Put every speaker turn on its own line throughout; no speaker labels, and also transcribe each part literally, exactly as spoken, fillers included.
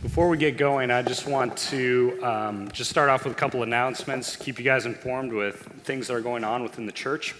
Before we get going, I just want to um, just start off with a couple announcements, keep you guys informed with things that are going on within the church.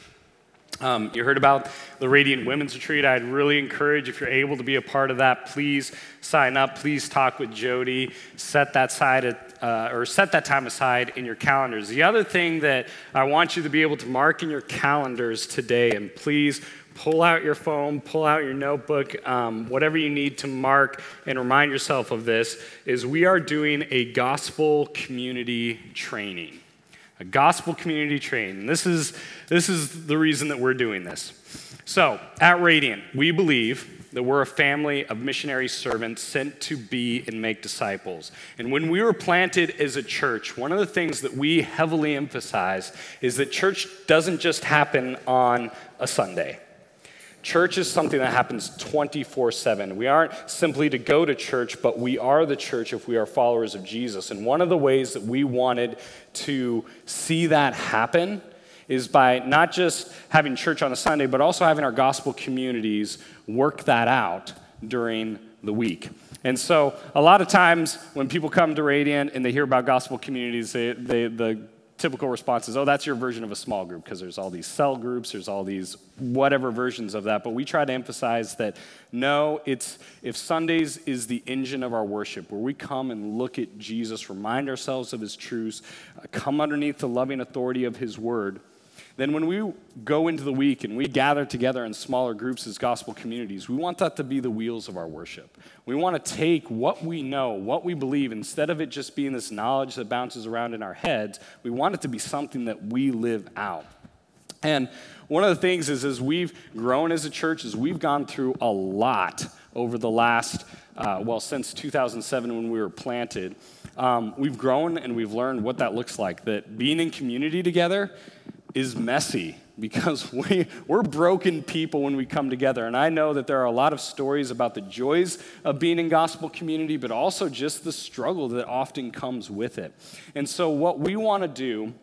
Um, you heard about the Radiant Women's Retreat. I'd really encourage, if you're able to be a part of that, please sign up. Please talk with Jody. Set that side at, uh, or set that time aside in your calendars. The other thing that I want you to be able to mark in your calendars today, and please pull out your phone, pull out your notebook, um, whatever you need to mark and remind yourself of this, is we are doing a gospel community training. A gospel community training. This is, this is the reason that we're doing this. So, at Radiant, we believe that we're a family of missionary servants sent to be and make disciples. And when we were planted as a church, one of the things that we heavily emphasize is that church doesn't just happen on a Sunday. Church is something that happens twenty-four seven. We aren't simply to go to church, but we are the church if we are followers of Jesus. And one of the ways that we wanted to see that happen is by not just having church on a Sunday, but also having our gospel communities work that out during the week. And so a lot of times when people come to Radiant and they hear about gospel communities, they, they, the typical response is, oh, that's your version of a small group, because there's all these cell groups, there's all these whatever versions of that. But we try to emphasize that, no, it's if Sundays is the engine of our worship, where we come and look at Jesus, remind ourselves of his truths, uh, come underneath the loving authority of his word, then when we go into the week and we gather together in smaller groups as gospel communities, we want that to be the wheels of our worship. We want to take what we know, what we believe, instead of it just being this knowledge that bounces around in our heads, we want it to be something that we live out. And one of the things is, as we've grown as a church, is we've gone through a lot over the last, uh, well, since two thousand seven when we were planted. Um, we've grown and we've learned what that looks like, that being in community together is messy, because we, we're broken people when we come together. And I know that there are a lot of stories about the joys of being in gospel community, but also just the struggle that often comes with it. And so what we want to do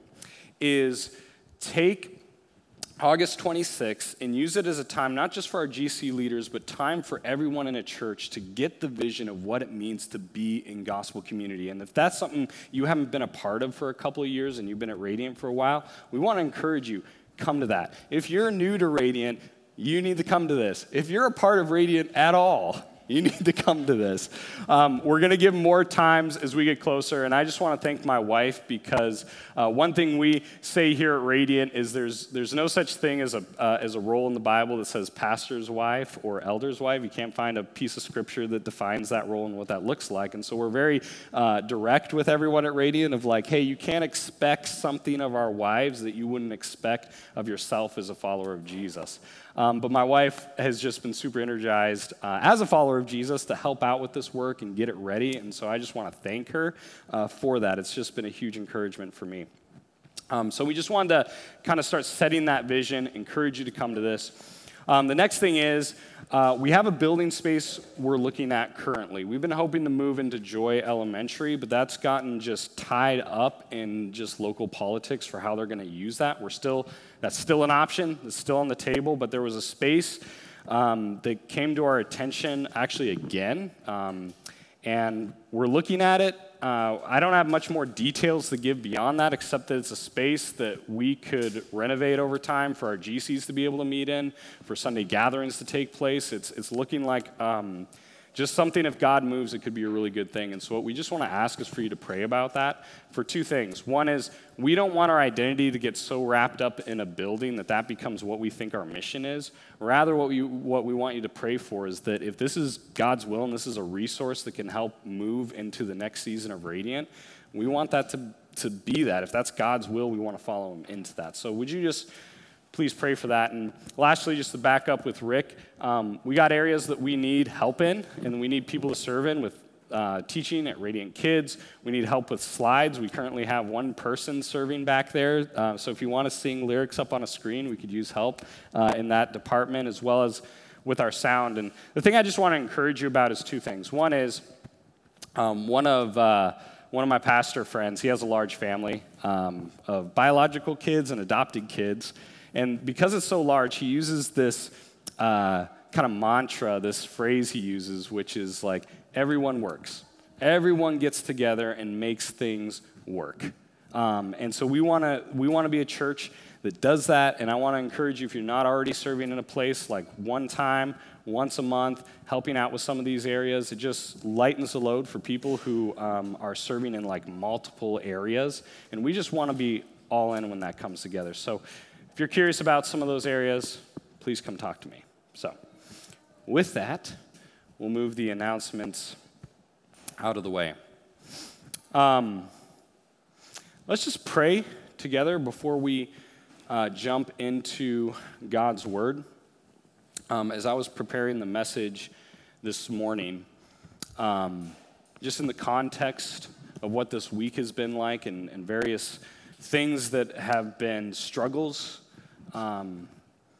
is take August twenty-sixth and use it as a time, not just for our G C leaders, but time for everyone in a church to get the vision of what it means to be in gospel community. And if that's something you haven't been a part of for a couple of years and you've been at Radiant for a while, we want to encourage you, come to that. If you're new to Radiant, you need to come to this. If you're a part of Radiant at all, you need to come to this. Um, we're going to give more times as we get closer, and I just want to thank my wife, because uh, one thing we say here at Radiant is there's there's no such thing as a uh, as a role in the Bible that says pastor's wife or elder's wife. You can't find a piece of scripture that defines that role and what that looks like. And so we're very uh, direct with everyone at Radiant of like, hey, you can't expect something of our wives that you wouldn't expect of yourself as a follower of Jesus. Um, but my wife has just been super energized uh, as a follower of Jesus to help out with this work and get it ready. And so I just want to thank her uh, for that. It's just been a huge encouragement for me. Um, so we just wanted to kind of start setting that vision, encourage you to come to this. Um, the next thing is uh, we have a building space we're looking at currently. We've been hoping to move into Joy Elementary, but that's gotten just tied up in just local politics for how they're going to use that. We're still, that's still an option. It's still on the table, but there was a space um, that came to our attention actually again, um, and we're looking at it. Uh, I don't have much more details to give beyond that, except that it's a space that we could renovate over time for our G Cs to be able to meet in, for Sunday gatherings to take place. It's it's looking like um, just something, if God moves, it could be a really good thing. And so what we just want to ask is for you to pray about that for two things. One is, we don't want our identity to get so wrapped up in a building that that becomes what we think our mission is. Rather, what we what we want you to pray for is that if this is God's will and this is a resource that can help move into the next season of Radiant, we want that to, to be that. If that's God's will, we want to follow him into that. So would you just please pray for that. And lastly, just to back up with Rick, um, we got areas that we need help in, and we need people to serve in with uh, teaching at Radiant Kids. We need help with slides. We currently have one person serving back there. Uh, so if you want to sing lyrics up on a screen, we could use help uh, in that department, as well as with our sound. And the thing I just want to encourage you about is two things. One is um, one of... Uh, One of my pastor friends, he has a large family um, of biological kids and adopted kids. And because it's so large, he uses this uh, kind of mantra, this phrase he uses, which is like, everyone works. Everyone gets together and makes things work. Um, and so we want to we want to be a church that does that, and I want to encourage you, if you're not already serving in a place, like one time, once a month, helping out with some of these areas. It just lightens the load for people who um, are serving in like multiple areas, and we just want to be all in when that comes together. So if you're curious about some of those areas, please come talk to me. So with that, we'll move the announcements out of the way. Um, let's just pray together before we Uh, jump into God's Word. Um, as I was preparing the message this morning, um, just in the context of what this week has been like and, and various things that have been struggles, um,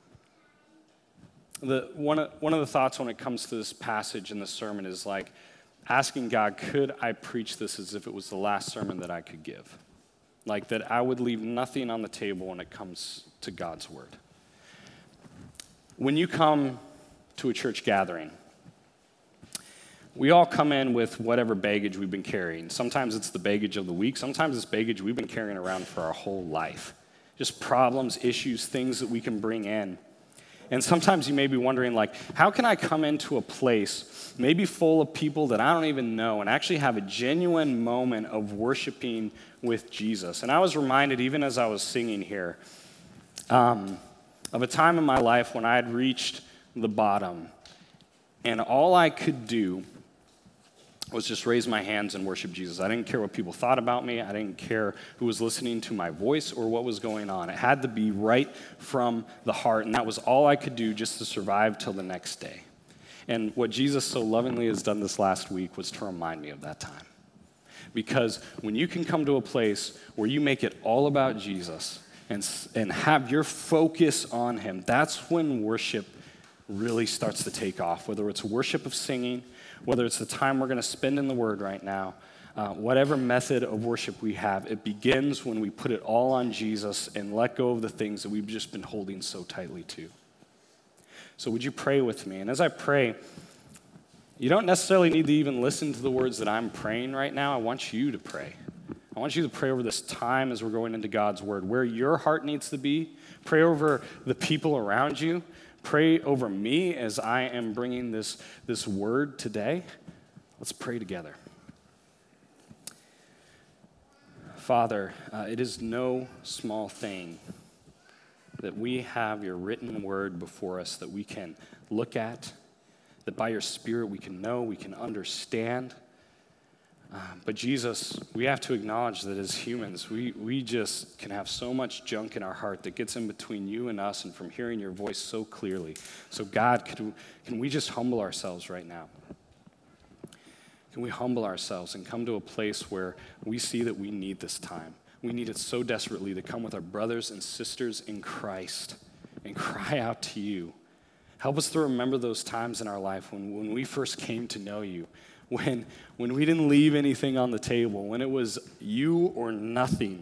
the, one, of, one of the thoughts when it comes to this passage in the sermon is like asking God, could I preach this as if it was the last sermon that I could give? Like that I would leave nothing on the table when it comes to God's Word. When you come to a church gathering, we all come in with whatever baggage we've been carrying. Sometimes it's the baggage of the week. Sometimes it's baggage we've been carrying around for our whole life. Just problems, issues, things that we can bring in. And sometimes you may be wondering, like, how can I come into a place maybe full of people that I don't even know and actually have a genuine moment of worshiping with Jesus? And I was reminded, even as I was singing here, um, of a time in my life when I had reached the bottom, and all I could do was just raise my hands and worship Jesus. I didn't care what people thought about me. I didn't care who was listening to my voice or what was going on. It had to be right from the heart, and that was all I could do just to survive till the next day. And what Jesus so lovingly has done this last week was to remind me of that time. Because when you can come to a place where you make it all about Jesus and, and have your focus on him, that's when worship really starts to take off, whether it's worship of singing, whether it's the time we're going to spend in the Word right now, uh, whatever method of worship we have, it begins when we put it all on Jesus and let go of the things that we've just been holding so tightly to. So would you pray with me? And as I pray, you don't necessarily need to even listen to the words that I'm praying right now. I want you to pray. I want you to pray over this time as we're going into God's Word, where your heart needs to be. Pray over the people around you. Pray over me as I am bringing this, this word today. Let's pray together. Father, uh, it is no small thing that we have your written word before us that we can look at, that by your Spirit we can know, we can understand. Uh, but Jesus, we have to acknowledge that as humans, we, we just can have so much junk in our heart that gets in between you and us and from hearing your voice so clearly. So God, can, can we just humble ourselves right now? Can we humble ourselves and come to a place where we see that we need this time? We need it so desperately to come with our brothers and sisters in Christ and cry out to you. Help us to remember those times in our life when, when we first came to know you. When, when we didn't leave anything on the table, when it was you or nothing.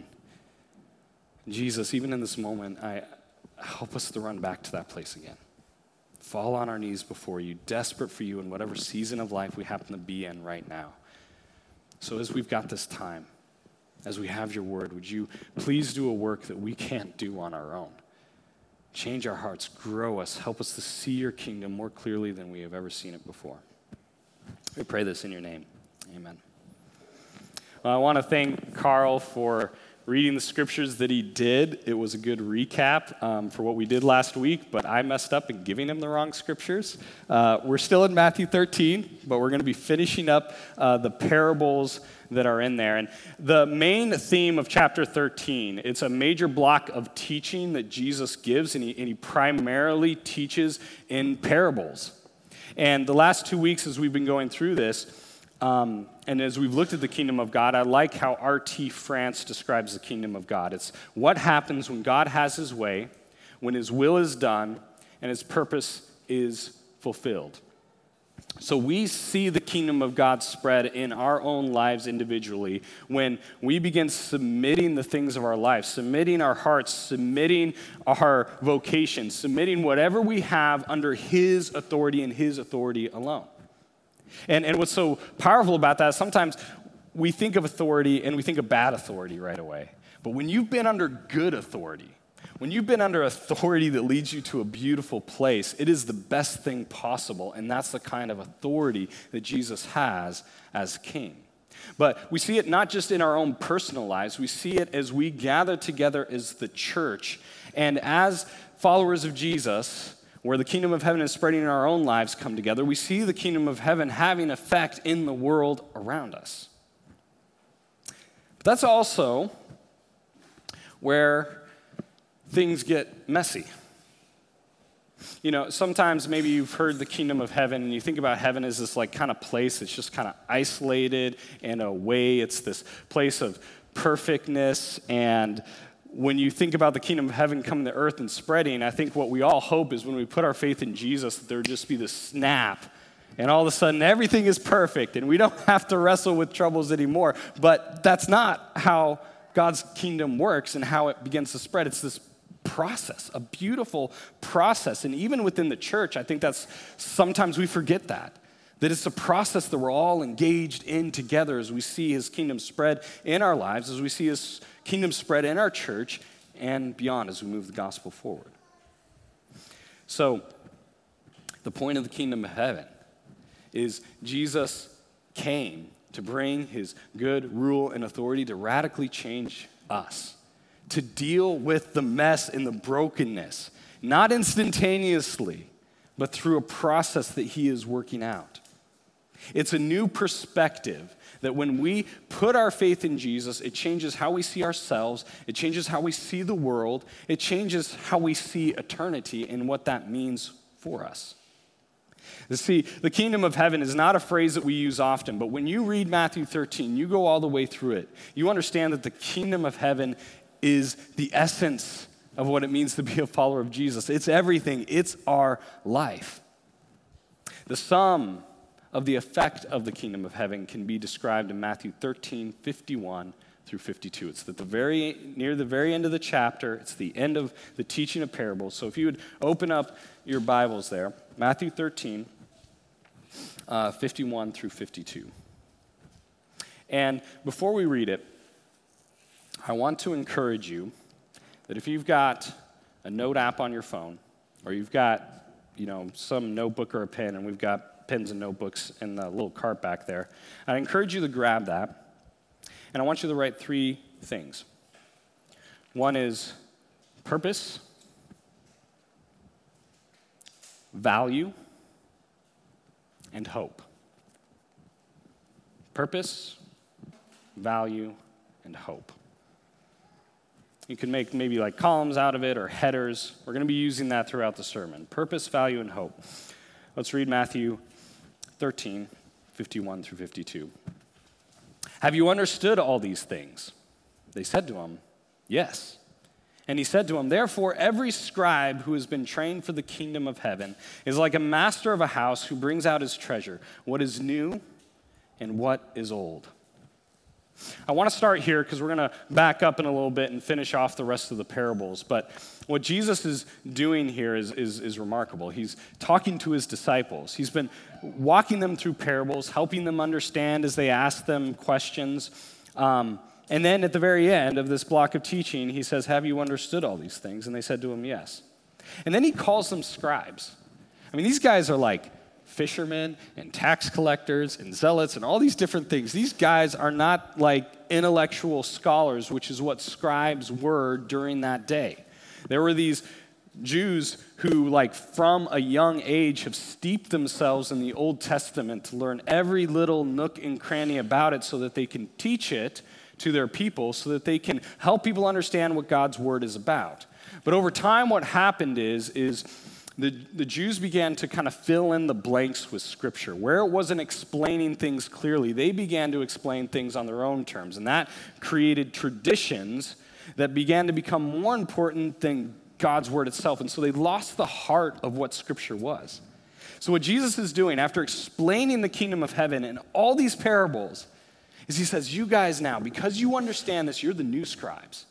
Jesus, even in this moment, I help us to run back to that place again. Fall on our knees before you, desperate for you in whatever season of life we happen to be in right now. So as we've got this time, as we have your word, would you please do a work that we can't do on our own? Change our hearts, grow us, help us to see your kingdom more clearly than we have ever seen it before. We pray this in your name. Amen. Well, I want to thank Carl for reading the scriptures that he did. It was a good recap um, for what we did last week, but I messed up in giving him the wrong scriptures. Uh, we're still in Matthew thirteen, but we're going to be finishing up uh, the parables that are in there. And the main theme of chapter thirteen, it's a major block of teaching that Jesus gives, and he, and he primarily teaches in parables. And the last two weeks as we've been going through this, um, and as we've looked at the kingdom of God, I like how R T France describes the kingdom of God. It's what happens when God has his way, when his will is done, and his purpose is fulfilled. So we see the kingdom of God spread in our own lives individually when we begin submitting the things of our life, submitting our hearts, submitting our vocation, submitting whatever we have under his authority and his authority alone. And, and what's so powerful about that is sometimes we think of authority and we think of bad authority right away. But when you've been under good authority, when you've been under authority that leads you to a beautiful place, it is the best thing possible, and that's the kind of authority that Jesus has as king. But we see it not just in our own personal lives, we see it as we gather together as the church, and as followers of Jesus, where the kingdom of heaven is spreading in our own lives come together, we see the kingdom of heaven having effect in the world around us. But that's also where things get messy. You know, sometimes maybe you've heard the kingdom of heaven and you think about heaven as this like kind of place that's just kind of isolated in a way. It's this place of perfectness, and when you think about the kingdom of heaven coming to earth and spreading, I think what we all hope is when we put our faith in Jesus, that there would just be this snap, and all of a sudden everything is perfect, and we don't have to wrestle with troubles anymore. But that's not how God's kingdom works and how it begins to spread. It's this process, a beautiful process. And even within the church, I think that's sometimes we forget that. That it's a process that we're all engaged in together as we see his kingdom spread in our lives, as we see his kingdom spread in our church and beyond as we move the gospel forward. So, the point of the kingdom of heaven is Jesus came to bring his good rule and authority to radically change us, to deal with the mess and the brokenness, not instantaneously, but through a process that he is working out. It's a new perspective that when we put our faith in Jesus, it changes how we see ourselves, it changes how we see the world, it changes how we see eternity and what that means for us. You see, the kingdom of heaven is not a phrase that we use often, but when you read Matthew thirteen, you go all the way through it, you understand that the kingdom of heaven is the essence of what it means to be a follower of Jesus. It's everything. It's our life. The sum of the effect of the kingdom of heaven can be described in Matthew thirteen, fifty-one through fifty-two. It's at the very near the very end of the chapter. It's the end of the teaching of parables. So if you would open up your Bibles there, Matthew thirteen, uh, fifty-one through fifty-two. And before we read it, I want to encourage you that if you've got a note app on your phone, or you've got, you know, some notebook or a pen, and we've got pens and notebooks in the little cart back there, I encourage you to grab that, and I want you to write three things. One is purpose, value, and hope. Purpose, value, and hope. You can make maybe like columns out of it or headers. We're going to be using that throughout the sermon. Purpose, value, and hope. Let's read Matthew thirteen, fifty-one through fifty-two. Have you understood all these things? They said to him, yes. And he said to him, therefore, every scribe who has been trained for the kingdom of heaven is like a master of a house who brings out his treasure, what is new and what is old. I want to start here because we're going to back up in a little bit and finish off the rest of the parables. But what Jesus is doing here is, is, is remarkable. He's talking to his disciples. He's been walking them through parables, helping them understand as they ask them questions. Um, and then at the very end of this block of teaching, he says, have you understood all these things? And they said to him, yes. And then he calls them scribes. I mean, these guys are like fishermen and tax collectors and zealots and all these different things. These guys are not like intellectual scholars, which is what scribes were during that day. There were these Jews who, like, from a young age have steeped themselves in the Old Testament to learn every little nook and cranny about it so that they can teach it to their people, so that they can help people understand what God's word is about. But over time, what happened is, is The, the Jews began to kind of fill in the blanks with Scripture. Where it wasn't explaining things clearly, they began to explain things on their own terms. And that created traditions that began to become more important than God's Word itself. And so they lost the heart of what Scripture was. So what Jesus is doing, after explaining the kingdom of heaven and all these parables, is he says, you guys now, because you understand this, you're the new scribes.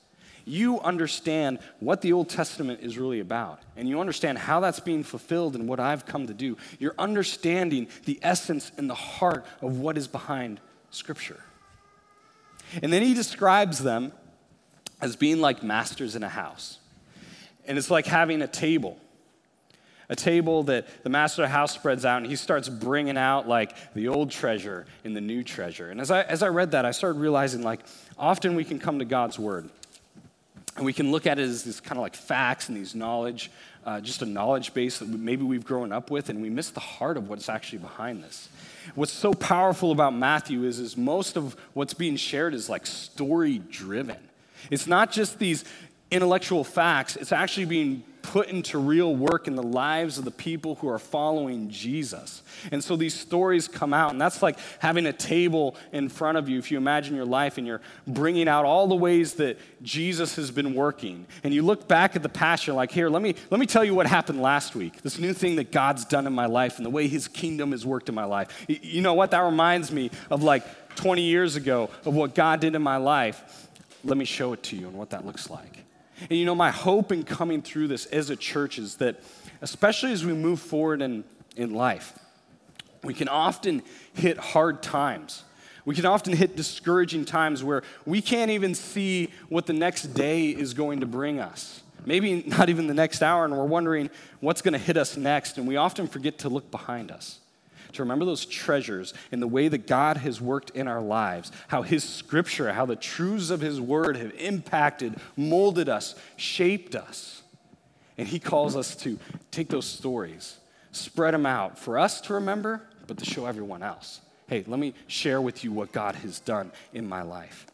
you understand what the Old Testament is really about, and you understand how that's being fulfilled and what I've come to do. You're understanding the essence and the heart of what is behind Scripture. And then he describes them as being like masters in a house. And it's like having a table. A table that the master of the house spreads out, and he starts bringing out like the old treasure and the new treasure. And as I as I read that, I started realizing like often we can come to God's word, and we can look at it as this kind of like facts and these knowledge, uh, just a knowledge base that maybe we've grown up with, and we miss the heart of what's actually behind this. What's so powerful about Matthew is, is most of what's being shared is like story-driven. It's not just these intellectual facts, it's actually being put into real work in the lives of the people who are following Jesus. And so these stories come out, and that's like having a table in front of you. If you imagine your life and you're bringing out all the ways that Jesus has been working, and you look back at the past, you're like, here, let me, let me tell you what happened last week, this new thing that God's done in my life and the way his kingdom has worked in my life. You know what? That reminds me of like twenty years ago of what God did in my life. Let me show it to you and what that looks like. And you know, my hope in coming through this as a church is that, especially as we move forward in, in life, we can often hit hard times. We can often hit discouraging times where we can't even see what the next day is going to bring us. Maybe not even the next hour, and we're wondering what's going to hit us next, and we often forget to look behind us, to remember those treasures and the way that God has worked in our lives, how his scripture, how the truths of his word have impacted, molded us, shaped us. And he calls us to take those stories, spread them out for us to remember, but to show everyone else. Hey, let me share with you what God has done in my life.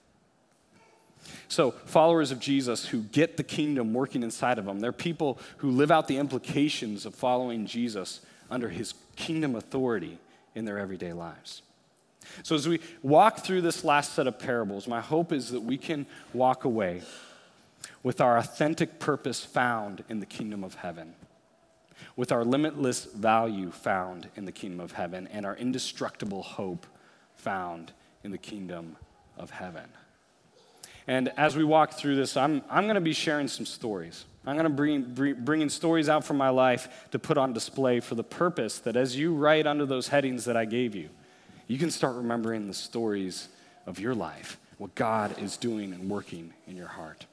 So followers of Jesus who get the kingdom working inside of them, they're people who live out the implications of following Jesus under his kingdom authority in their everyday lives. So as we walk through this last set of parables, my hope is that we can walk away with our authentic purpose found in the kingdom of heaven, with our limitless value found in the kingdom of heaven, and our indestructible hope found in the kingdom of heaven. And as we walk through this, I'm, I'm going to be sharing some stories. I'm going to bring, bring bringing stories out from my life to put on display for the purpose that as you write under those headings that I gave you, you can start remembering the stories of your life, what God is doing and working in your heart.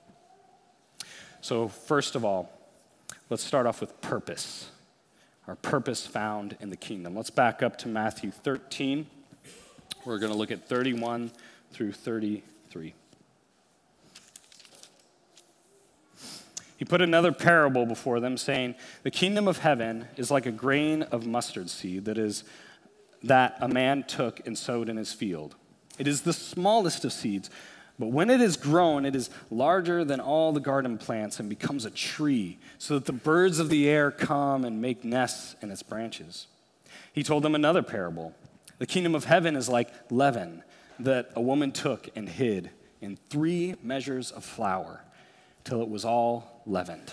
So first of all, let's start off with purpose, our purpose found in the kingdom. Let's back up to Matthew thirteen. We're going to look at thirty-one through thirty-three. He put another parable before them, saying, "The kingdom of heaven is like a grain of mustard seed that is that a man took and sowed in his field. It is the smallest of seeds, but when it is grown, it is larger than all the garden plants and becomes a tree, so that the birds of the air come and make nests in its branches." He told them another parable. "The kingdom of heaven is like leaven that a woman took and hid in three measures of flour, till it was all leavened."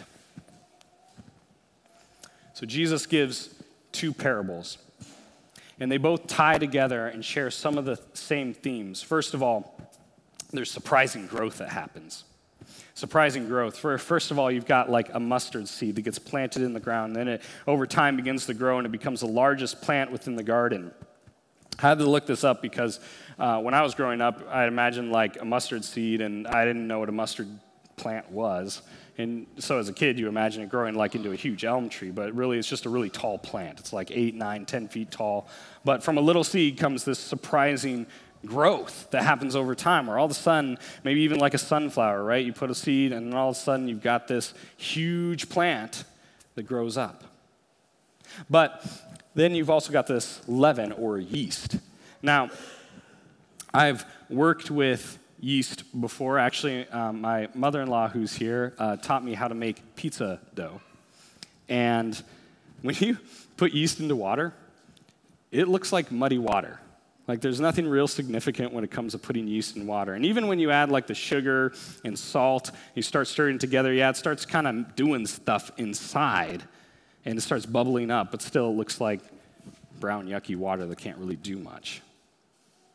So Jesus gives two parables, and they both tie together and share some of the same themes. First of all, there's surprising growth that happens. Surprising growth. First of all, you've got like a mustard seed that gets planted in the ground, and then it over time begins to grow, and it becomes the largest plant within the garden. I had to look this up because uh, when I was growing up, I imagined like a mustard seed, and I didn't know what a mustard plant was. And so as a kid, you imagine it growing like into a huge elm tree, but really it's just a really tall plant. It's like eight, nine, ten feet tall. But from a little seed comes this surprising growth that happens over time, where all of a sudden, maybe even like a sunflower, right? You put a seed, and then all of a sudden you've got this huge plant that grows up. But then you've also got this leaven or yeast. Now, I've worked with yeast before. Actually, um, my mother-in-law, who's here, uh, taught me how to make pizza dough. And when you put yeast into water, it looks like muddy water. Like there's nothing real significant when it comes to putting yeast in water. And even when you add like the sugar and salt, you start stirring together, yeah, it starts kind of doing stuff inside, and it starts bubbling up, but still it looks like brown, yucky water that can't really do much.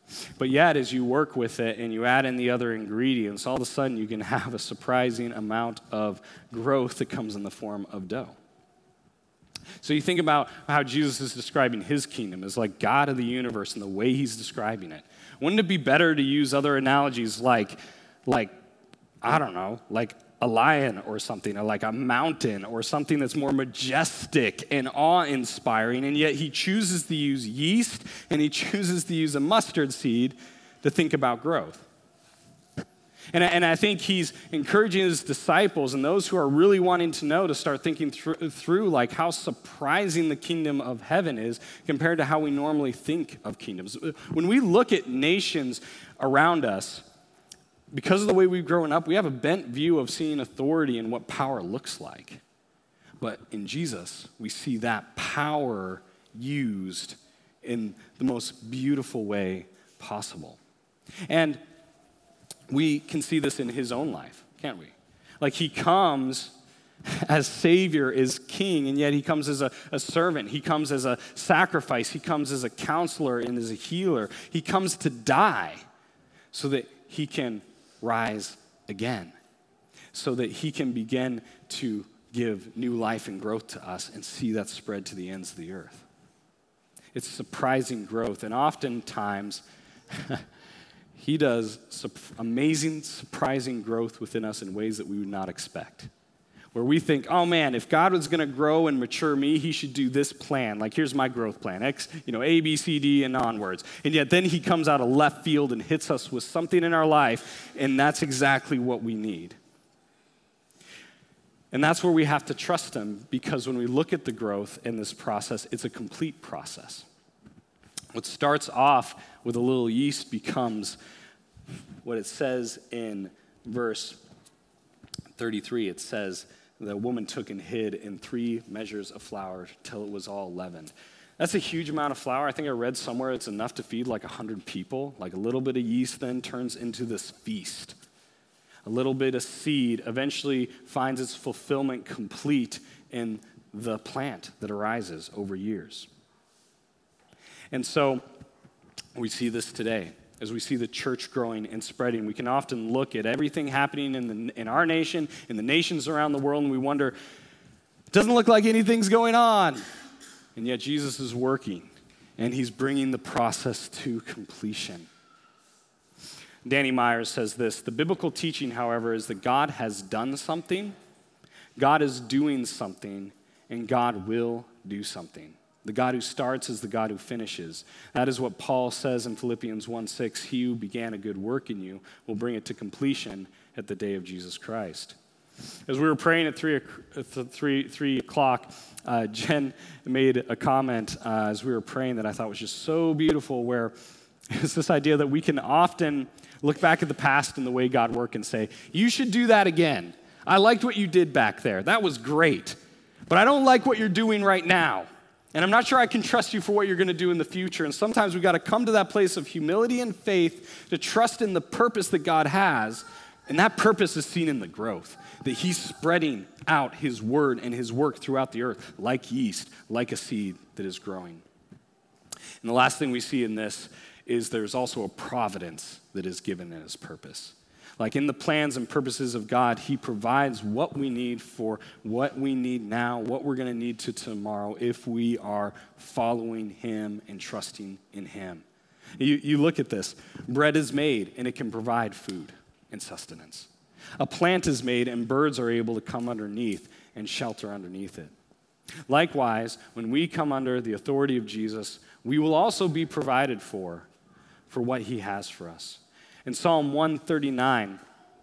But yet, as you work with it and you add in the other ingredients, all of a sudden you can have a surprising amount of growth that comes in the form of dough. So you think about how Jesus is describing his kingdom as like God of the universe and the way he's describing it. Wouldn't it be better to use other analogies like, like I don't know, like a lion or something, or like a mountain or something that's more majestic and awe-inspiring, and yet he chooses to use yeast and he chooses to use a mustard seed to think about growth. And, and I think he's encouraging his disciples and those who are really wanting to know to start thinking through, through like how surprising the kingdom of heaven is compared to how we normally think of kingdoms. When we look at nations around us, because of the way we've grown up, we have a bent view of seeing authority and what power looks like. But in Jesus, we see that power used in the most beautiful way possible. And we can see this in his own life, can't we? Like he comes as Savior, as King, and yet he comes as a, a servant. He comes as a sacrifice. He comes as a counselor and as a healer. He comes to die so that he can rise again, so that he can begin to give new life and growth to us and see that spread to the ends of the earth. It's surprising growth, and oftentimes he does amazing, surprising growth within us in ways that we would not expect. Where we think, oh man, if God was going to grow and mature me, he should do this plan. Like, here's my growth plan, X, you know, A, B, C, D, and onwards. And yet then he comes out of left field and hits us with something in our life, and that's exactly what we need. And that's where we have to trust him, because when we look at the growth in this process, it's a complete process. What starts off with a little yeast becomes what it says in verse thirty-three. It says, the woman took and hid in three measures of flour till it was all leavened. That's a huge amount of flour. I think I read somewhere it's enough to feed like one hundred people. Like a little bit of yeast then turns into this feast. A little bit of seed eventually finds its fulfillment complete in the plant that arises over years. And so we see this today. As we see the church growing and spreading, we can often look at everything happening in, the, in our nation, in the nations around the world, and we wonder, it doesn't look like anything's going on. And yet Jesus is working, and he's bringing the process to completion. Danny Myers says this: the biblical teaching, however, is that God has done something, God is doing something, and God will do something. The God who starts is the God who finishes. That is what Paul says in Philippians one six. He who began a good work in you will bring it to completion at the day of Jesus Christ. As we were praying at three, three, three o'clock, uh, Jen made a comment uh, as we were praying that I thought was just so beautiful, where it's this idea that we can often look back at the past and the way God worked and say, you should do that again. I liked what you did back there. That was great. But I don't like what you're doing right now. And I'm not sure I can trust you for what you're going to do in the future. And sometimes we've got to come to that place of humility and faith to trust in the purpose that God has. And that purpose is seen in the growth, that he's spreading out his word and his work throughout the earth like yeast, like a seed that is growing. And the last thing we see in this is there's also a providence that is given in his purpose. Like in the plans and purposes of God, he provides what we need for what we need now, what we're going to need to tomorrow if we are following him and trusting in him. You, you look at this. Bread is made, and it can provide food and sustenance. A plant is made, and birds are able to come underneath and shelter underneath it. Likewise, when we come under the authority of Jesus, we will also be provided for, for what he has for us. In Psalm one thirty-nine,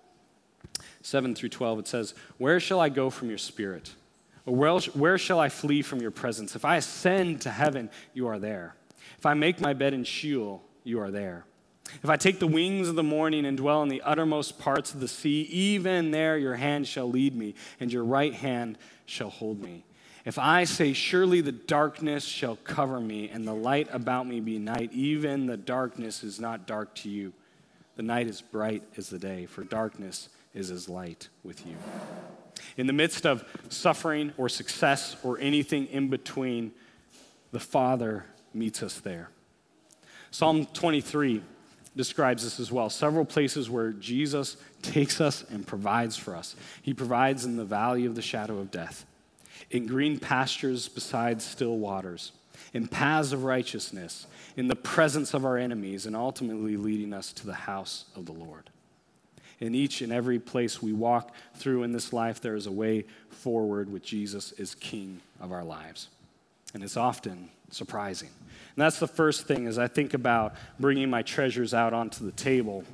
seven through twelve, it says, where shall I go from your spirit? Or where, where shall I flee from your presence? If I ascend to heaven, you are there. If I make my bed in Sheol, you are there. If I take the wings of the morning and dwell in the uttermost parts of the sea, even there your hand shall lead me, and your right hand shall hold me. If I say, surely the darkness shall cover me, and the light about me be night, even the darkness is not dark to you. The night is bright as the day, for darkness is as light with you. In the midst of suffering or success or anything in between, the Father meets us there. Psalm twenty-three describes this as well. Several places where Jesus takes us and provides for us. He provides in the valley of the shadow of death, in green pastures beside still waters, in paths of righteousness, in the presence of our enemies, and ultimately leading us to the house of the Lord. In each and every place we walk through in this life, there is a way forward with Jesus as King of our lives. And it's often surprising. And that's the first thing as I think about bringing my treasures out onto the table.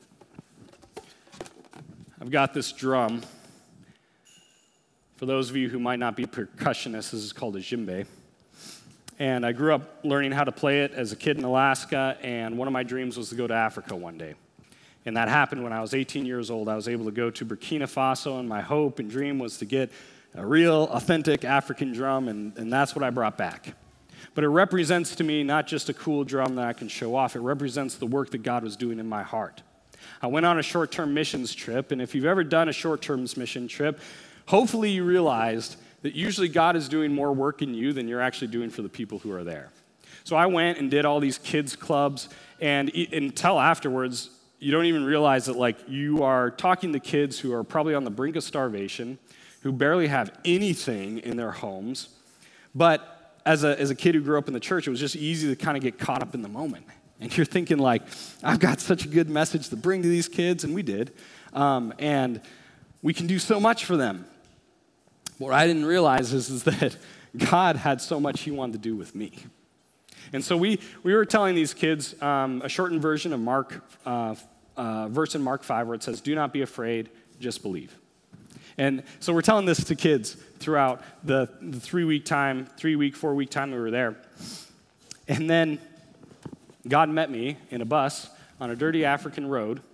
I've got this drum. For those of you who might not be percussionists, this is called a djembe. And I grew up learning how to play it as a kid in Alaska, and one of my dreams was to go to Africa one day. And that happened when I was eighteen years old. I was able to go to Burkina Faso, and my hope and dream was to get a real, authentic African drum, and, and that's what I brought back. But it represents to me not just a cool drum that I can show off, it represents the work that God was doing in my heart. I went on a short-term missions trip, and if you've ever done a short-term mission trip, hopefully you realized that usually God is doing more work in you than you're actually doing for the people who are there. So I went and did all these kids clubs, and until afterwards, you don't even realize that like you are talking to kids who are probably on the brink of starvation, who barely have anything in their homes. But as a, as a kid who grew up in the church, it was just easy to kind of get caught up in the moment. And you're thinking like, I've got such a good message to bring to these kids, and we did. Um, and we can do so much for them. What I didn't realize is, is that God had so much he wanted to do with me. And so we, we were telling these kids um, a shortened version of Mark, uh, uh, verse in Mark five where it says, do not be afraid, just believe. And so we're telling this to kids throughout the, the three-week time, three-week, four-week time we were there. And then God met me in a bus on a dirty African road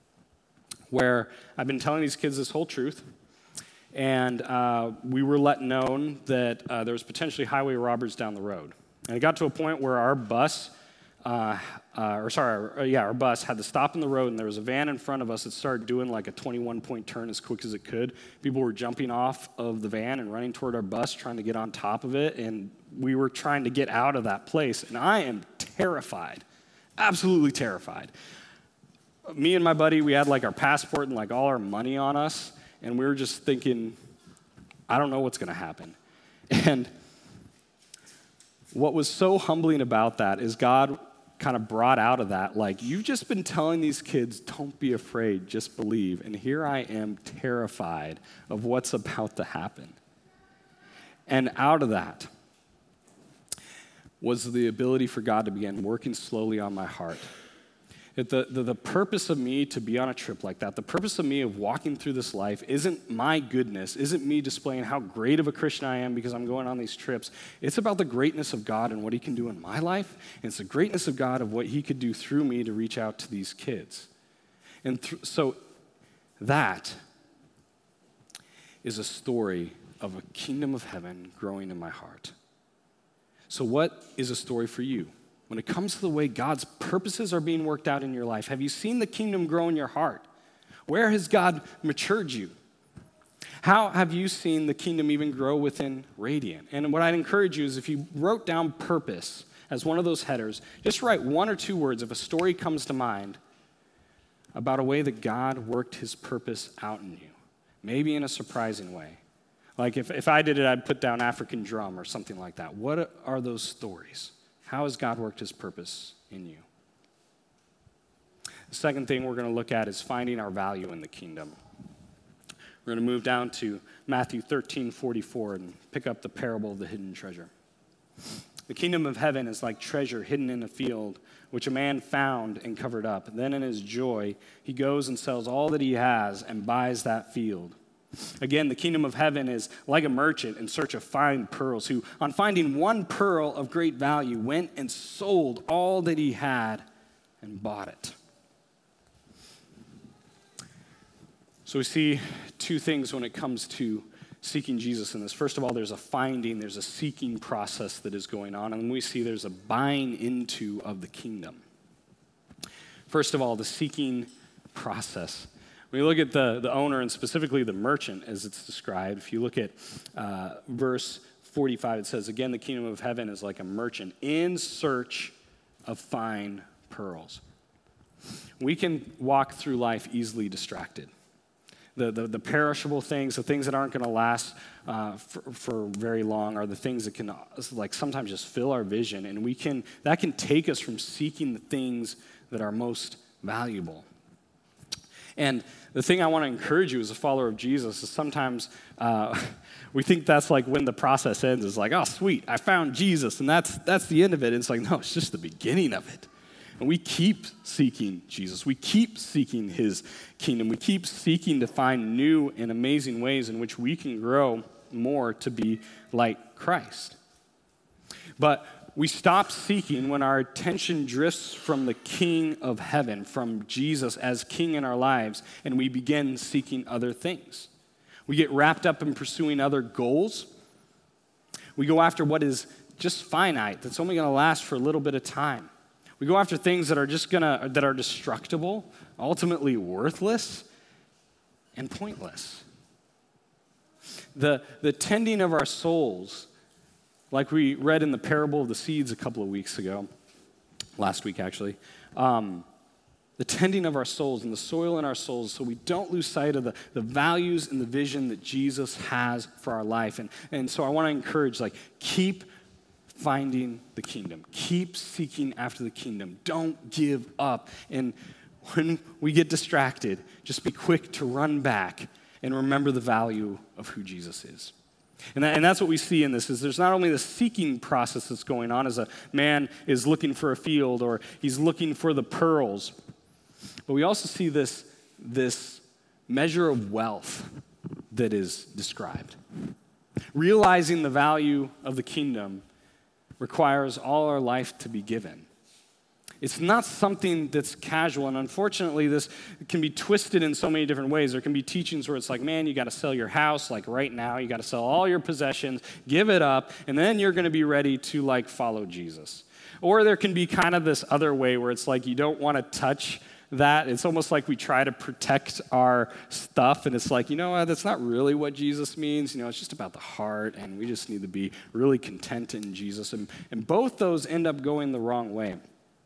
where I've been telling these kids this whole truth. And uh, we were let known that uh, there was potentially highway robbers down the road. And it got to a point where our bus, uh, uh, or sorry, our, yeah, our bus had to stop in the road, and there was a van in front of us that started doing like a twenty-one point turn as quick as it could. People were jumping off of the van and running toward our bus, trying to get on top of it, and we were trying to get out of that place. And I am terrified, absolutely terrified. Me and my buddy, we had like our passport and like all our money on us, and we were just thinking, I don't know what's going to happen. And what was so humbling about that is God kind of brought out of that, like, you've just been telling these kids, don't be afraid, just believe. And here I am terrified of what's about to happen. And out of that was the ability for God to begin working slowly on my heart. That the, the, the purpose of me to be on a trip like that, the purpose of me of walking through this life isn't my goodness, isn't me displaying how great of a Christian I am because I'm going on these trips. It's about the greatness of God and what he can do in my life, and it's the greatness of God of what he could do through me to reach out to these kids. And th- so that is a story of a kingdom of heaven growing in my heart. So what is a story for you? When it comes to the way God's purposes are being worked out in your life, have you seen the kingdom grow in your heart? Where has God matured you? How have you seen the kingdom even grow within Radiant? And what I'd encourage you is if you wrote down purpose as one of those headers, just write one or two words if a story comes to mind about a way that God worked his purpose out in you, maybe in a surprising way. Like if, if I did it, I'd put down African drum or something like that. What are those stories? How has God worked his purpose in you? The second thing we're going to look at is finding our value in the kingdom. We're going to move down to Matthew thirteen forty-four and pick up the parable of the hidden treasure. The kingdom of heaven is like treasure hidden in a field, which a man found and covered up. Then in his joy, he goes and sells all that he has and buys that field. Again, the kingdom of heaven is like a merchant in search of fine pearls who, on finding one pearl of great value, went and sold all that he had and bought it. So we see two things when it comes to seeking Jesus in this. First of all, there's a finding, there's a seeking process that is going on, and then we see there's a buying into of the kingdom. First of all, the seeking process. When you look at the, the owner and specifically the merchant as it's described, if you look at uh, verse forty-five, it says, again, the kingdom of heaven is like a merchant in search of fine pearls. we can walk through life easily distracted. The, the, the perishable things, the things that aren't going to last uh, for, for very long, are the things that can like sometimes just fill our vision, and we can that can take us from seeking the things that are most valuable. And the thing I want to encourage you as a follower of Jesus is sometimes uh, we think that's like when the process ends. It's like, oh, sweet, I found Jesus, and that's that's the end of it. And it's like, no, it's just the beginning of it. And we keep seeking Jesus. We keep seeking his kingdom. We keep seeking to find new and amazing ways in which we can grow more to be like Christ. But we stop seeking when our attention drifts from the King of heaven, from Jesus as King in our lives, and we begin seeking other things. We get wrapped up in pursuing other goals. We go after what is just finite, that's only going to last for a little bit of time. We go after things that are just gonna, that are destructible, ultimately worthless, and pointless. The, the tending of our souls, like we read in the parable of the seeds a couple of weeks ago, last week actually, um, the tending of our souls and the soil in our souls so we don't lose sight of the, the values and the vision that Jesus has for our life. And, and so I want to encourage, like, keep finding the kingdom. Keep seeking after the kingdom. Don't give up. And when we get distracted, just be quick to run back and remember the value of who Jesus is. And, that, and that's what we see in this, is there's not only the seeking process that's going on as a man is looking for a field or he's looking for the pearls, but we also see this, this measure of wealth that is described. Realizing the value of the kingdom requires all our life to be given. It's not something that's casual, and unfortunately, this can be twisted in so many different ways. There can be teachings where it's like, man, you got to sell your house, like right now, you got to sell all your possessions, give it up, and then you're going to be ready to like follow Jesus. Or there can be kind of this other way where it's like you don't want to touch that. It's almost like we try to protect our stuff, and it's like, you know what, that's not really what Jesus means. You know, it's just about the heart, and we just need to be really content in Jesus. And, and both those end up going the wrong way.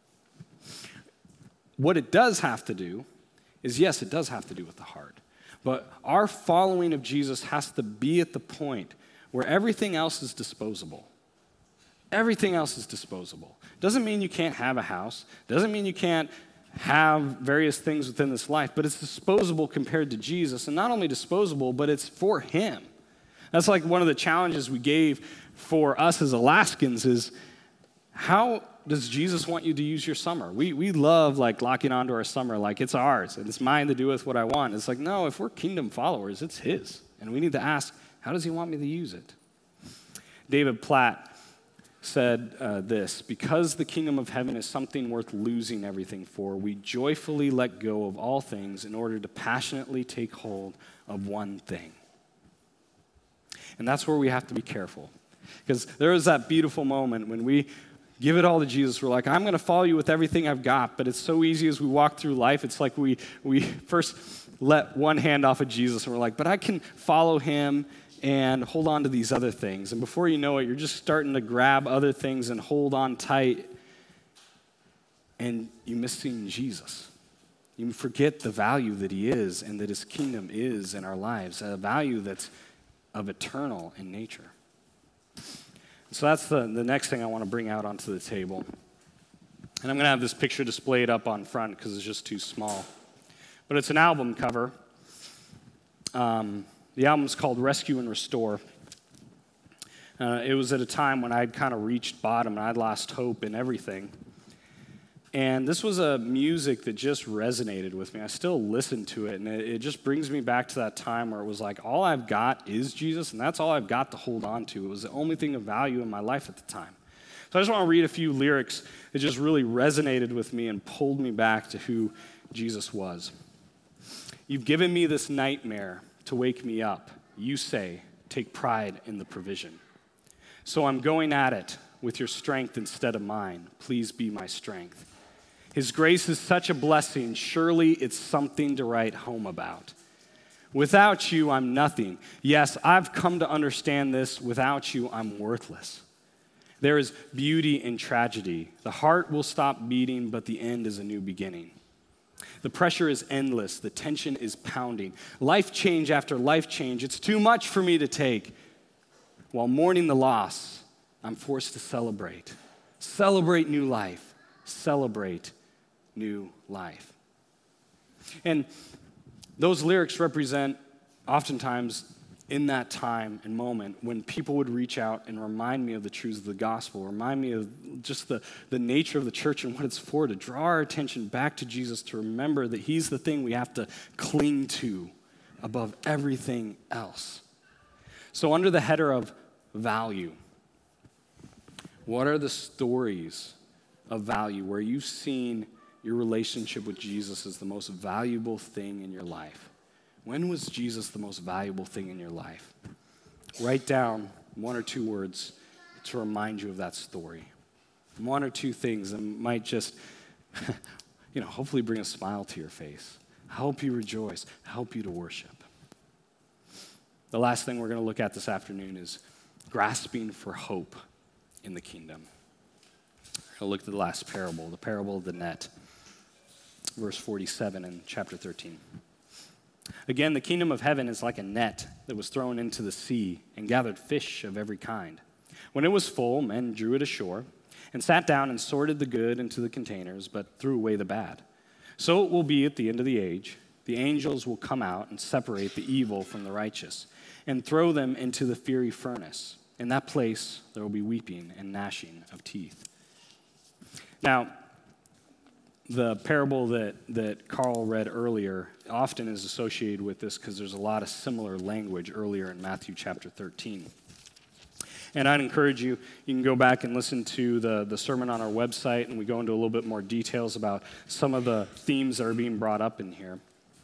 What it does have to do is, yes, it does have to do with the heart. But our following of Jesus has to be at the point where everything else is disposable. Everything else is disposable. Doesn't mean you can't have a house. Doesn't mean you can't have various things within this life, but it's disposable compared to Jesus. And not only disposable, but it's for him. That's like one of the challenges we gave for us as Alaskans is, how does Jesus want you to use your summer? We we love like locking onto our summer like it's ours and it's mine to do with what I want. It's like, no, if we're kingdom followers, it's his. And we need to ask, how does he want me to use it? David Platt said uh, this: because the kingdom of heaven is something worth losing everything for, we joyfully let go of all things in order to passionately take hold of one thing. And that's where we have to be careful. Because there is that beautiful moment when we give it all to Jesus. We're like, I'm going to follow you with everything I've got. But it's so easy as we walk through life. It's like we we first let one hand off of Jesus, and we're like, but I can follow him and hold on to these other things. And before you know it, you're just starting to grab other things and hold on tight, and you miss seeing Jesus. You forget the value that he is and that his kingdom is in our lives, a value that's of eternal in nature. So that's the, the next thing I want to bring out onto the table. And I'm going to have this picture displayed up on front because it's just too small. But it's an album cover. Um, the album's called Rescue and Restore. Uh, it was at a time when I'd kind of reached bottom and I'd lost hope in everything. And this was a music that just resonated with me. I still listen to it, and it, it just brings me back to that time where it was like, all I've got is Jesus, and that's all I've got to hold on to. It was the only thing of value in my life at the time. So I just want to read a few lyrics that just really resonated with me and pulled me back to who Jesus was. You've given me this nightmare to wake me up. You say, take pride in the provision. So I'm going at it with your strength instead of mine. Please be my strength. His grace is such a blessing. Surely it's something to write home about. Without you, I'm nothing. Yes, I've come to understand this. Without you, I'm worthless. There is beauty in tragedy. The heart will stop beating, but the end is a new beginning. The pressure is endless. The tension is pounding. Life change after life change. It's too much for me to take. While mourning the loss, I'm forced to celebrate. Celebrate new life. Celebrate new life. And those lyrics represent oftentimes in that time and moment when people would reach out and remind me of the truths of the gospel, remind me of just the, the nature of the church and what it's for, to draw our attention back to Jesus, to remember that he's the thing we have to cling to above everything else. So under the header of value, what are the stories of value where you've seen your relationship with Jesus as the most valuable thing in your life? When was Jesus the most valuable thing in your life? Write down one or two words to remind you of that story. One or two things that might just, you know, hopefully bring a smile to your face, help you rejoice, help you to worship. The last thing we're going to look at this afternoon is grasping for hope in the kingdom. We're going to look at the last parable, the parable of the net, verse forty-seven in chapter thirteen. Again, the kingdom of heaven is like a net that was thrown into the sea and gathered fish of every kind. When it was full, men drew it ashore and sat down and sorted the good into the containers, but threw away the bad. So it will be at the end of the age. The angels will come out and separate the evil from the righteous and throw them into the fiery furnace. In that place, there will be weeping and gnashing of teeth. Now, the parable that, that Carl read earlier often is associated with this because there's a lot of similar language earlier in Matthew chapter thirteen. And I'd encourage you, you can go back and listen to the, the sermon on our website, and we go into a little bit more details about some of the themes that are being brought up in here.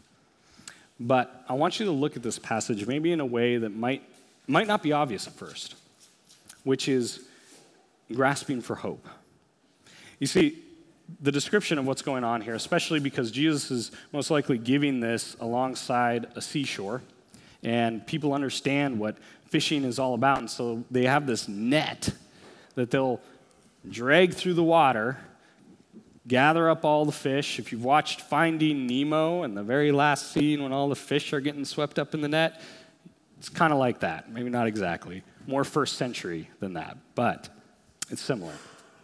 But I want you to look at this passage maybe in a way that might, might not be obvious at first, which is grasping for hope. You see, the description of what's going on here, especially because Jesus is most likely giving this alongside a seashore, and people understand what fishing is all about, and so they have this net that they'll drag through the water, gather up all the fish. If you've watched Finding Nemo and the very last scene when all the fish are getting swept up in the net, it's kind of like that. Maybe not exactly. More first century than that, but it's similar.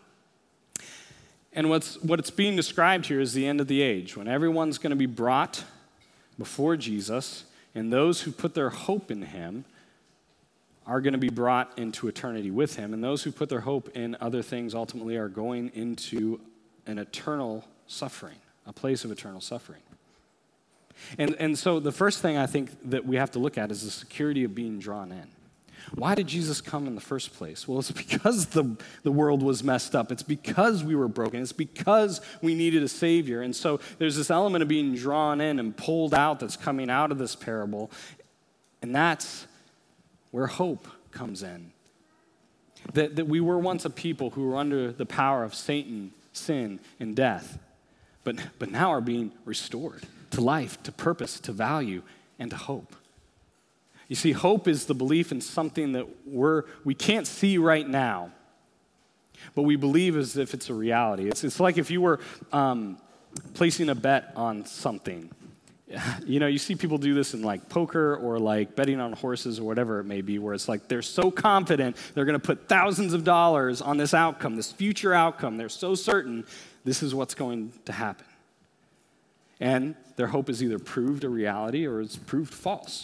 And what's what it's being described here is the end of the age, when everyone's going to be brought before Jesus, and those who put their hope in him are going to be brought into eternity with him, and those who put their hope in other things ultimately are going into an eternal suffering, a place of eternal suffering. And, and so the first thing I think that we have to look at is the security of being drawn in. Why did Jesus come in the first place? Well, it's because the, the world was messed up. It's because we were broken. It's because we needed a Savior. And so there's this element of being drawn in and pulled out that's coming out of this parable. And that's where hope comes in. That, that we were once a people who were under the power of Satan, sin, and death, but, but now are being restored to life, to purpose, to value, and to hope. You see, hope is the belief in something that we're, we can't see right now, but we believe as if it's a reality. It's, it's like if you were um, placing a bet on something. You know, you see people do this in like poker or like betting on horses or whatever it may be, where it's like they're so confident they're going to put thousands of dollars on this outcome, this future outcome. They're so certain this is what's going to happen. And their hope is either proved a reality or it's proved false.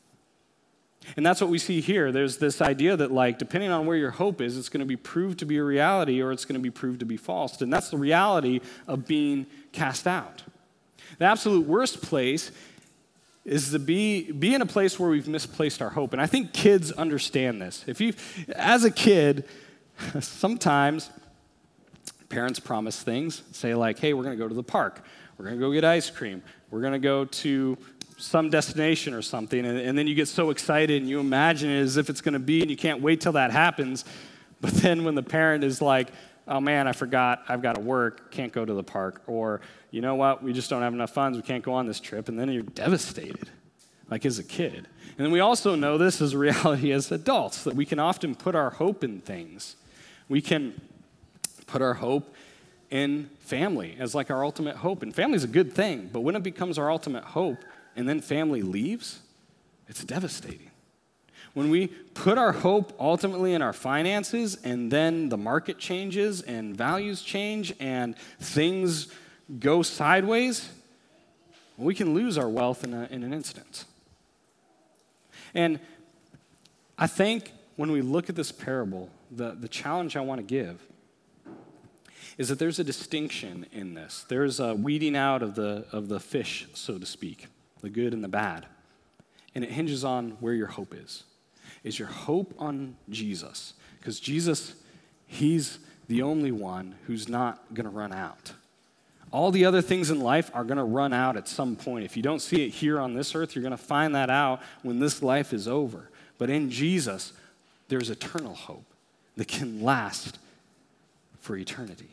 And that's what we see here. There's this idea that, like, depending on where your hope is, it's going to be proved to be a reality or it's going to be proved to be false. And that's the reality of being cast out. The absolute worst place is to be, be in a place where we've misplaced our hope. And I think kids understand this. If you, as a kid, sometimes parents promise things, say like, hey, we're going to go to the park. We're going to go get ice cream. We're going to go to some destination or something, and, and then you get so excited and you imagine it as if it's going to be, and you can't wait till that happens. But then when the parent is like, oh man, I forgot, I've got to work, can't go to the park, or you know what, we just don't have enough funds, we can't go on this trip, and then you're devastated, like as a kid. And then we also know this as a reality as adults, that we can often put our hope in things. We can put our hope in family as like our ultimate hope. And family's a good thing, but when it becomes our ultimate hope and then family leaves, it's devastating. When we put our hope ultimately in our finances and then the market changes and values change and things go sideways, we can lose our wealth in, a, in an instant. And I think when we look at this parable, the, the challenge I want to give is that there's a distinction in this. There's a weeding out of the, of the fish, so to speak, the good and the bad. And it hinges on where your hope is. Is your hope on Jesus? Because Jesus, he's the only one who's not going to run out. All the other things in life are going to run out at some point. If you don't see it here on this earth, you're going to find that out when this life is over. But in Jesus, there's eternal hope that can last for eternity.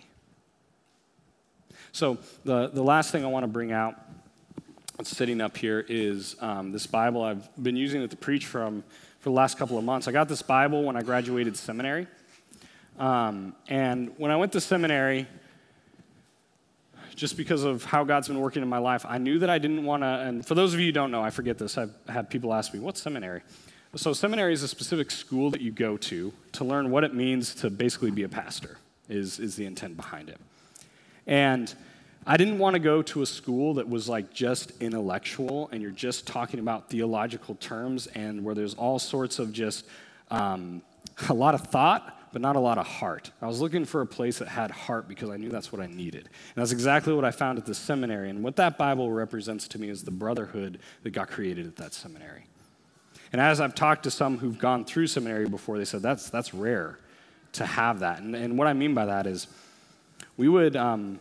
So the, the last thing I want to bring out, that's sitting up here, is um, this Bible. I've been using it to preach from for the last couple of months. I got this Bible when I graduated seminary. Um, and when I went to seminary, just because of how God's been working in my life, I knew that I didn't want to, and for those of you who don't know, I forget this, I've had people ask me, what's seminary? So seminary is a specific school that you go to to learn what it means to basically be a pastor, is, is the intent behind it. And I didn't want to go to a school that was like just intellectual and you're just talking about theological terms and where there's all sorts of just um, a lot of thought, but not a lot of heart. I was looking for a place that had heart because I knew that's what I needed. And that's exactly what I found at the seminary. And what that Bible represents to me is the brotherhood that got created at that seminary. And as I've talked to some who've gone through seminary before, they said that's that's rare to have that. And, and what I mean by that is we would... Um,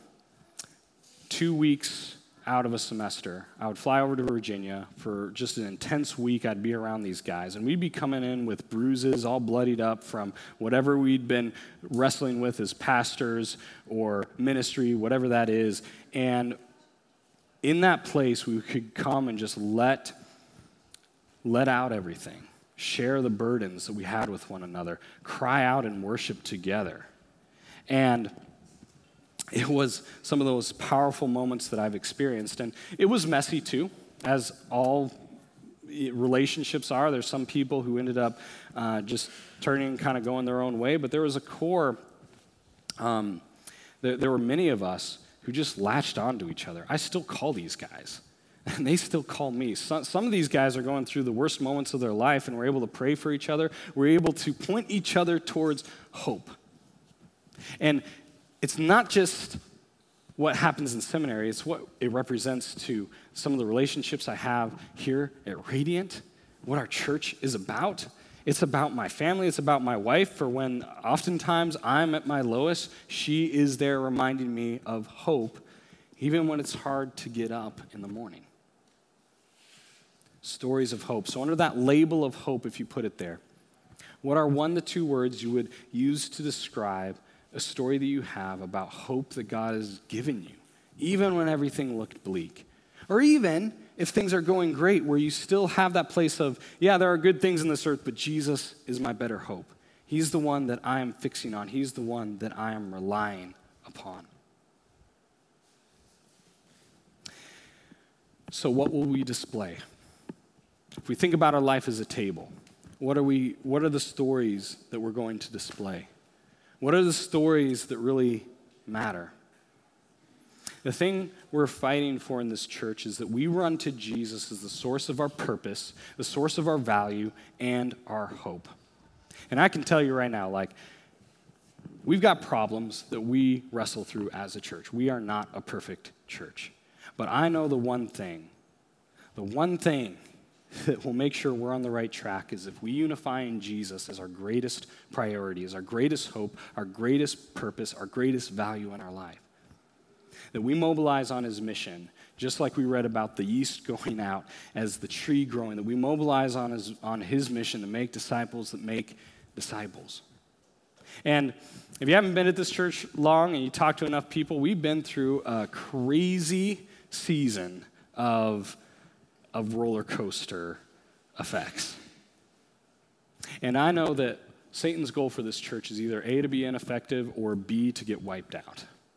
Two weeks out of a semester, I would fly over to Virginia for just an intense week. I'd be around these guys, and we'd be coming in with bruises, all bloodied up from whatever we'd been wrestling with as pastors or ministry, whatever that is. And in that place, we could come and just let, let out everything, share the burdens that we had with one another, cry out and worship together. And it was some of those powerful moments that I've experienced. And it was messy too, as all relationships are. There's some people who ended up uh, just turning, kind of going their own way. But there was a core, um, there, there were many of us who just latched onto each other. I still call these guys, and they still call me. Some, some of these guys are going through the worst moments of their life, and we're able to pray for each other. We're able to point each other towards hope. And it's not just what happens in seminary, it's what it represents to some of the relationships I have here at Radiant, what our church is about. It's about my family, it's about my wife, for when oftentimes I'm at my lowest, she is there reminding me of hope, even when it's hard to get up in the morning. Stories of hope. So under that label of hope, if you put it there, what are one to two words you would use to describe a story that you have about hope that God has given you, even when everything looked bleak? Or even if things are going great, where you still have that place of, yeah, there are good things in this earth, but Jesus is my better hope. He's the one that I am fixing on. He's the one that I am relying upon. So what will we display? If we think about our life as a table, what are we? What are the stories that we're going to display? What are the stories that really matter? The thing we're fighting for in this church is that we run to Jesus as the source of our purpose, the source of our value, and our hope. And I can tell you right now, like, we've got problems that we wrestle through as a church. We are not a perfect church. But I know the one thing, the one thing that will make sure we're on the right track is if we unify in Jesus as our greatest priority, as our greatest hope, our greatest purpose, our greatest value in our life. That we mobilize on his mission, just like we read about the yeast going out as the tree growing, that we mobilize on his, on his mission to make disciples that make disciples. And if you haven't been at this church long and you talk to enough people, we've been through a crazy season of of roller coaster effects. And I know that Satan's goal for this church is either A, to be ineffective, or B, to get wiped out.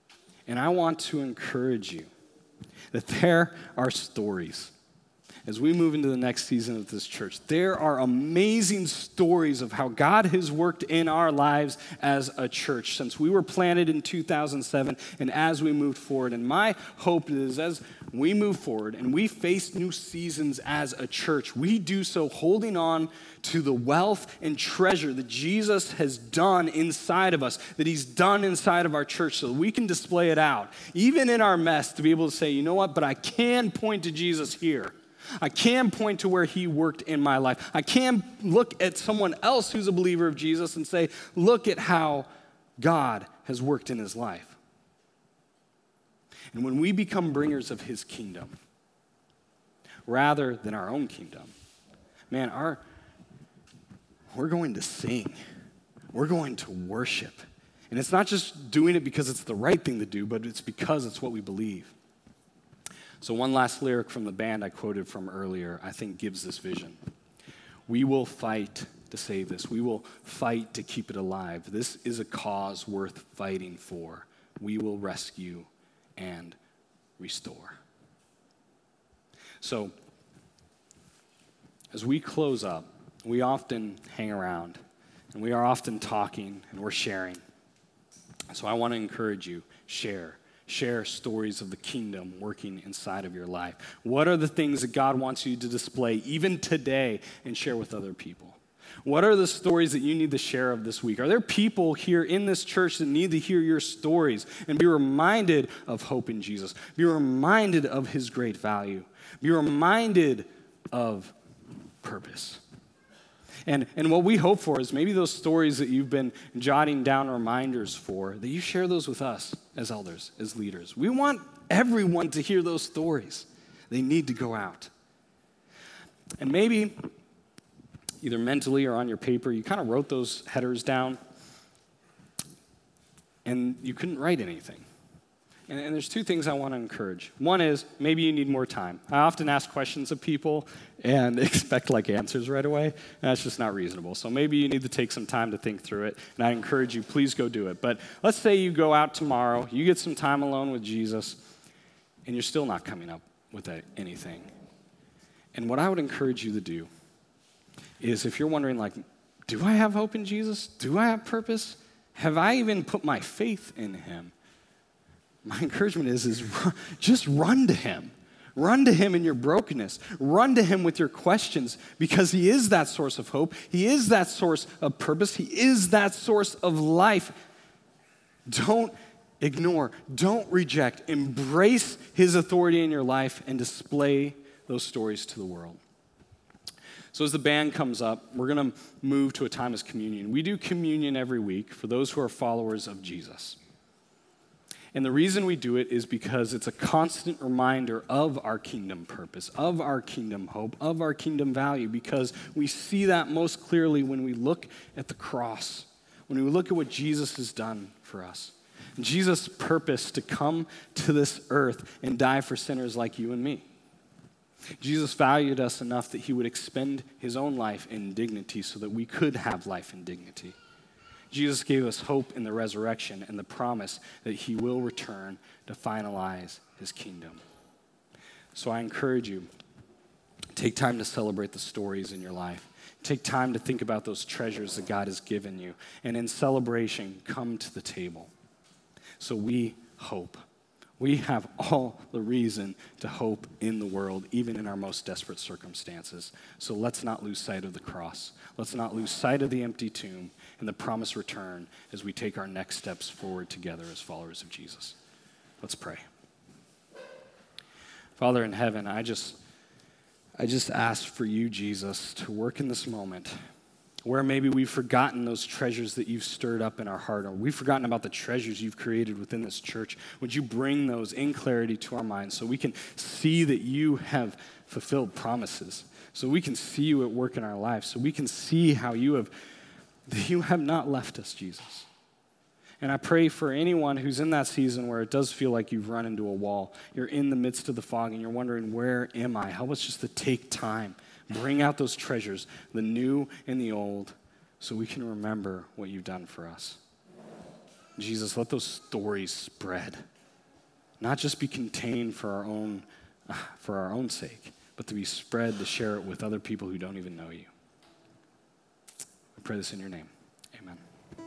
And I want to encourage you that there are stories. As we move into the next season of this church, there are amazing stories of how God has worked in our lives as a church since we were planted in two thousand seven and as we moved forward. And my hope is as we move forward and we face new seasons as a church, we do so holding on to the wealth and treasure that Jesus has done inside of us, that he's done inside of our church so that we can display it out, even in our mess, to be able to say, you know what, but I can point to Jesus here. I can point to where he worked in my life. I can look at someone else who's a believer of Jesus and say, look at how God has worked in his life. And when we become bringers of his kingdom, rather than our own kingdom, man, our, we're going to sing. We're going to worship. And it's not just doing it because it's the right thing to do, but it's because it's what we believe. So one last lyric from the band I quoted from earlier, I think gives this vision. We will fight to save this. We will fight to keep it alive. This is a cause worth fighting for. We will rescue and restore. So as we close up, we often hang around and we are often talking and we're sharing. So I want to encourage you, share. Share stories of the kingdom working inside of your life. What are the things that God wants you to display even today and share with other people? What are the stories that you need to share of this week? Are there people here in this church that need to hear your stories and be reminded of hope in Jesus? Be reminded of his great value. Be reminded of purpose. And, and what we hope for is maybe those stories that you've been jotting down reminders for, that you share those with us as elders, as leaders. We want everyone to hear those stories. They need to go out. And maybe, either mentally or on your paper, you kind of wrote those headers down, and you couldn't write anything. And, and there's two things I want to encourage. One is, maybe you need more time. I often ask questions of people and expect like answers right away, and that's just not reasonable. So maybe you need to take some time to think through it, and I encourage you, please go do it. But let's say you go out tomorrow, you get some time alone with Jesus, and you're still not coming up with anything. And what I would encourage you to do is, if you're wondering like, do I have hope in Jesus? Do I have purpose? Have I even put my faith in him? My encouragement is, is run, just run to him. Run to him in your brokenness. Run to him with your questions, because he is that source of hope. He is that source of purpose. He is that source of life. Don't ignore. Don't reject. Embrace his authority in your life and display those stories to the world. So as the band comes up, we're going to move to a time of communion. We do communion every week for those who are followers of Jesus. And the reason we do it is because it's a constant reminder of our kingdom purpose, of our kingdom hope, of our kingdom value, because we see that most clearly when we look at the cross, when we look at what Jesus has done for us. Jesus' purpose to come to this earth and die for sinners like you and me. Jesus valued us enough that he would expend his own life in dignity so that we could have life in dignity. Jesus gave us hope in the resurrection and the promise that he will return to finalize his kingdom. So I encourage you, take time to celebrate the stories in your life. Take time to think about those treasures that God has given you. And in celebration, come to the table. So we hope. We have all the reason to hope in the world, even in our most desperate circumstances. So let's not lose sight of the cross. Let's not lose sight of the empty tomb and the promised return as we take our next steps forward together as followers of Jesus. Let's pray. Father in heaven, I just, I just ask for you, Jesus, to work in this moment where maybe we've forgotten those treasures that you've stirred up in our heart, or we've forgotten about the treasures you've created within this church. Would you bring those in clarity to our minds so we can see that you have fulfilled promises, so we can see you at work in our lives, so we can see how you have, that you have not left us, Jesus. And I pray for anyone who's in that season where it does feel like you've run into a wall. You're in the midst of the fog and you're wondering, where am I? Help us just to take time. Bring out those treasures, the new and the old, so we can remember what you've done for us. Jesus, let those stories spread. not just be contained for our own, for our own sake, but to be spread, to share it with other people who don't even know you. I pray this in your name. Amen.